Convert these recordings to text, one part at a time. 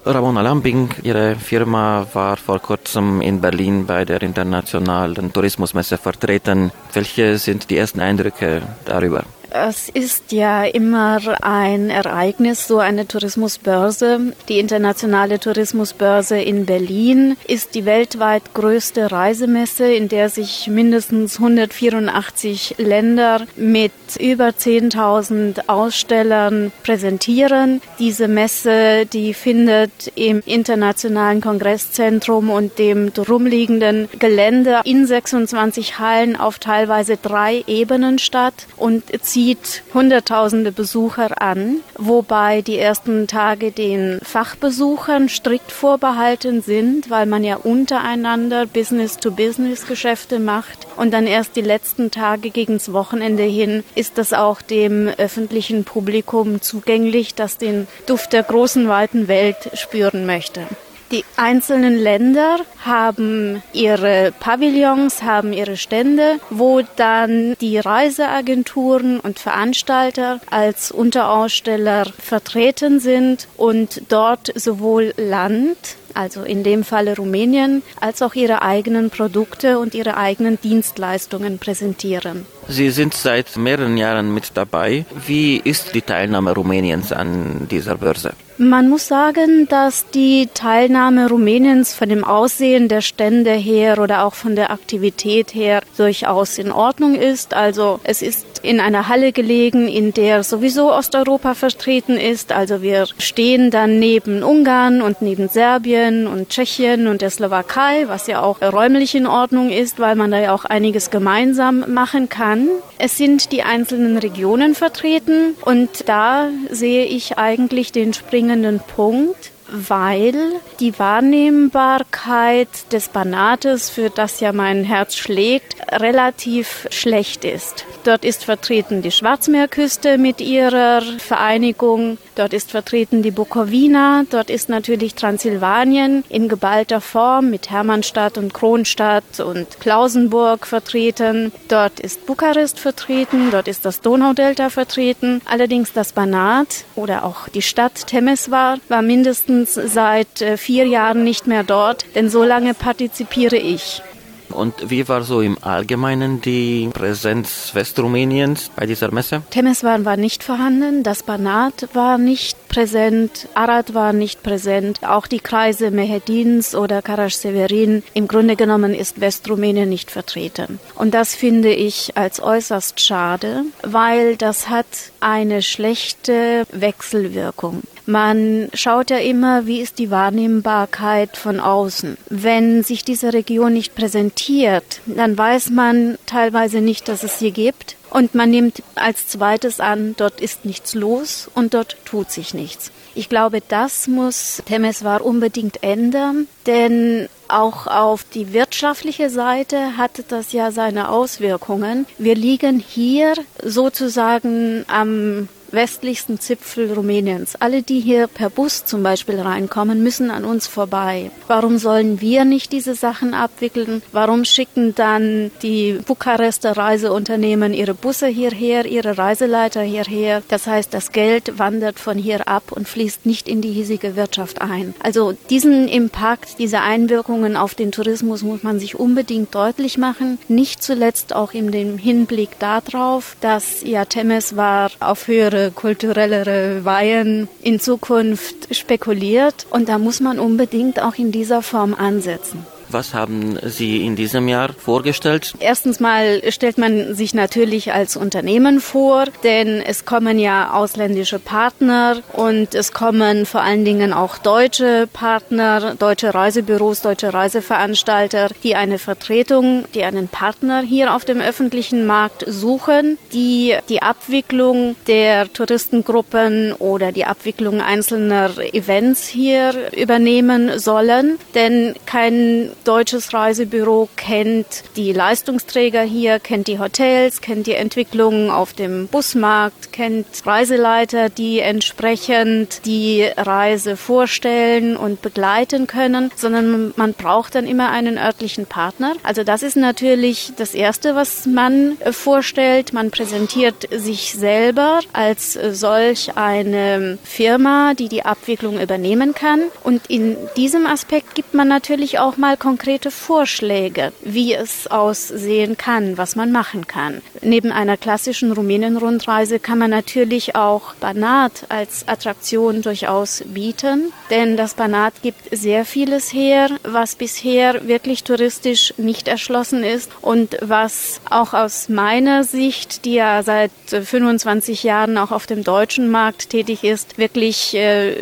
Ramona Lambing, Ihre Firma war vor kurzem in Berlin bei der internationalen Tourismusmesse vertreten. Welche sind die ersten Eindrücke darüber? Es ist ja immer ein Ereignis, so eine Tourismusbörse. Die internationale Tourismusbörse in Berlin ist die weltweit größte Reisemesse, in der sich mindestens 184 Länder mit über 10.000 Ausstellern präsentieren. Diese Messe, die findet im Internationalen Kongresszentrum und dem drumliegenden Gelände in 26 Hallen auf teilweise 3 Ebenen statt und zieht Hunderttausende Besucher an, wobei die ersten Tage den Fachbesuchern strikt vorbehalten sind, weil man ja untereinander Business-to-Business-Geschäfte macht. Und dann erst die letzten Tage gegens Wochenende hin ist das auch dem öffentlichen Publikum zugänglich, das den Duft der großen, weiten Welt spüren möchte. Die einzelnen Länder haben ihre Pavillons, haben ihre Stände, wo dann die Reiseagenturen und Veranstalter als Unteraussteller vertreten sind und dort sowohl Land, also in dem Falle Rumänien, als auch ihre eigenen Produkte und ihre eigenen Dienstleistungen präsentieren. Sie sind seit mehreren Jahren mit dabei. Wie ist die Teilnahme Rumäniens an dieser Börse? Man muss sagen, dass die Teilnahme Rumäniens von dem Aussehen der Stände her oder auch von der Aktivität her durchaus in Ordnung ist. Also es ist in einer Halle gelegen, in der sowieso Osteuropa vertreten ist. Also wir stehen dann neben Ungarn und neben Serbien und Tschechien und der Slowakei, was ja auch räumlich in Ordnung ist, weil man da ja auch einiges gemeinsam machen kann. Es sind die einzelnen Regionen vertreten und da sehe ich eigentlich den springenden Punkt, weil die Wahrnehmbarkeit des Banates, für das ja mein Herz schlägt, relativ schlecht ist. Dort ist vertreten die Schwarzmeerküste mit ihrer Vereinigung, dort ist vertreten die Bukowina, dort ist natürlich Transsilvanien in geballter Form mit Hermannstadt und Kronstadt und Klausenburg vertreten, dort ist Bukarest vertreten, dort ist das Donaudelta vertreten. Allerdings das Banat oder auch die Stadt Temeswar war mindestens seit 4 Jahren nicht mehr dort, denn so lange partizipiere ich. Und wie war so im Allgemeinen die Präsenz Westrumäniens bei dieser Messe? Temeswar war nicht vorhanden, das Banat war nicht präsent, Arad war nicht präsent, auch die Kreise Mehedins oder Karasch-Severin. Im Grunde genommen ist Westrumänien nicht vertreten. Und das finde ich als äußerst schade, weil das hat eine schlechte Wechselwirkung. Man schaut ja immer, wie ist die Wahrnehmbarkeit von außen. Wenn sich diese Region nicht präsentiert, dann weiß man teilweise nicht, dass es sie gibt. Und man nimmt als zweites an, dort ist nichts los und dort tut sich nichts. Ich glaube, das muss Temeswar unbedingt ändern, denn auch auf die wirtschaftliche Seite hat das ja seine Auswirkungen. Wir liegen hier sozusagen am westlichsten Zipfel Rumäniens. Alle, die hier per Bus zum Beispiel reinkommen, müssen an uns vorbei. Warum sollen wir nicht diese Sachen abwickeln? Warum schicken dann die Bukarester Reiseunternehmen ihre Busse hierher, ihre Reiseleiter hierher? Das heißt, das Geld wandert von hier ab und fließt nicht in die hiesige Wirtschaft ein. Also diesen Impact, diese Einwirkungen auf den Tourismus muss man sich unbedingt deutlich machen. Nicht zuletzt auch in dem Hinblick darauf, dass ja Temeswar auf höhere kulturellere Weihen in Zukunft spekuliert. Und da muss man unbedingt auch in dieser Form ansetzen. Was haben Sie in diesem Jahr vorgestellt? Erstens mal stellt man sich natürlich als Unternehmen vor, denn es kommen ja ausländische Partner und es kommen vor allen Dingen auch deutsche Partner, deutsche Reisebüros, deutsche Reiseveranstalter, die eine Vertretung, die einen Partner hier auf dem öffentlichen Markt suchen, die die Abwicklung der Touristengruppen oder die Abwicklung einzelner Events hier übernehmen sollen, denn kein deutsches Reisebüro kennt die Leistungsträger hier, kennt die Hotels, kennt die Entwicklungen auf dem Busmarkt, kennt Reiseleiter, die entsprechend die Reise vorstellen und begleiten können, sondern man braucht dann immer einen örtlichen Partner. Also das ist natürlich das Erste, was man vorstellt. Man präsentiert sich selber als solch eine Firma, die die Abwicklung übernehmen kann. Und in diesem Aspekt gibt man natürlich auch mal konkrete Vorschläge, wie es aussehen kann, was man machen kann. Neben einer klassischen Rumänien-Rundreise kann man natürlich auch Banat als Attraktion durchaus bieten, denn das Banat gibt sehr vieles her, was bisher wirklich touristisch nicht erschlossen ist und was auch aus meiner Sicht, die ja seit 25 Jahren auch auf dem deutschen Markt tätig ist, wirklich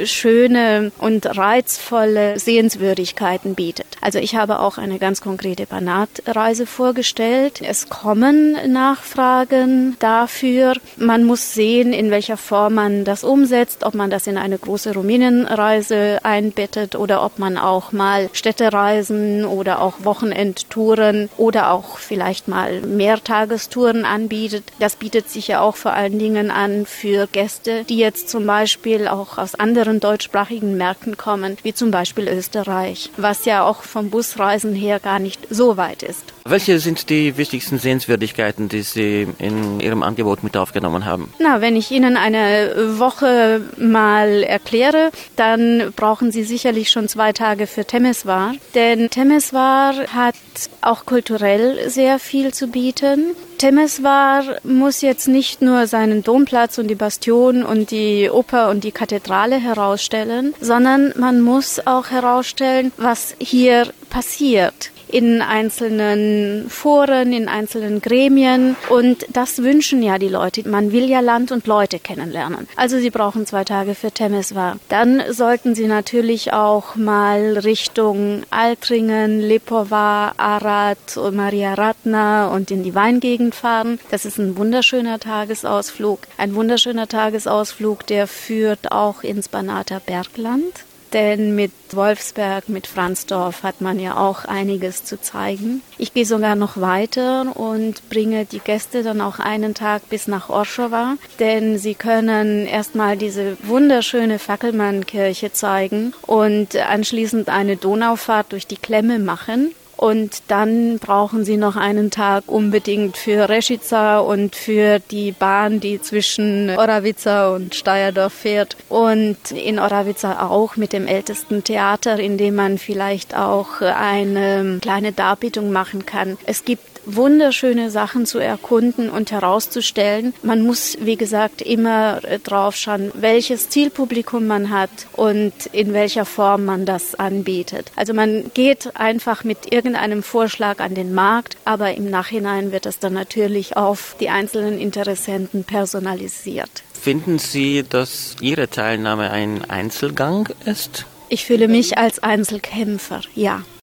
schöne und reizvolle Sehenswürdigkeiten bietet. Also ich habe auch eine ganz konkrete Banatreise vorgestellt. Es kommen Nachfragen dafür. Man muss sehen, in welcher Form man das umsetzt, ob man das in eine große Rumänienreise einbettet oder ob man auch mal Städtereisen oder auch Wochenendtouren oder auch vielleicht mal Mehrtagestouren anbietet. Das bietet sich ja auch vor allen Dingen an für Gäste, die jetzt zum Beispiel auch aus anderen deutschsprachigen Märkten kommen, wie zum Beispiel Österreich, was ja auch vom Busreisen her gar nicht so weit ist. Welche sind die wichtigsten Sehenswürdigkeiten, die Sie in Ihrem Angebot mit aufgenommen haben? Wenn ich Ihnen eine Woche mal erkläre, dann brauchen Sie sicherlich schon 2 Tage für Temesvar. Denn Temesvar hat auch kulturell sehr viel zu bieten. Temesvar muss jetzt nicht nur seinen Domplatz und die Bastion und die Oper und die Kathedrale herausstellen, sondern man muss auch herausstellen, was hier passiert. In einzelnen Foren, in einzelnen Gremien. Und das wünschen ja die Leute. Man will ja Land und Leute kennenlernen. Also Sie brauchen 2 Tage für Temesvar. Dann sollten Sie natürlich auch mal Richtung Altringen, Lipowa, Arad, Maria Ratna und in die Weingegend fahren. Das ist ein wunderschöner Tagesausflug. Ein wunderschöner Tagesausflug, der führt auch ins Banater Bergland. Denn mit Wolfsberg, mit Franzdorf hat man ja auch einiges zu zeigen. Ich gehe sogar noch weiter und bringe die Gäste dann auch einen Tag bis nach Oršova, denn sie können erstmal diese wunderschöne Fackelmannkirche zeigen und anschließend eine Donaufahrt durch die Klemme machen. Und dann brauchen Sie noch einen Tag unbedingt für Rešica und für die Bahn, die zwischen Oravica und Steyerdorf fährt. Und in Oravica auch mit dem ältesten Theater, in dem man vielleicht auch eine kleine Darbietung machen kann. Es gibt wunderschöne Sachen zu erkunden und herauszustellen. Man muss, wie gesagt, immer drauf schauen, welches Zielpublikum man hat und in welcher Form man das anbietet. Also man geht einfach mit irgendeinem Vorschlag an den Markt, aber im Nachhinein wird es dann natürlich auf die einzelnen Interessenten personalisiert. Finden Sie, dass Ihre Teilnahme ein Einzelgang ist? Ich fühle mich als Einzelkämpfer, ja.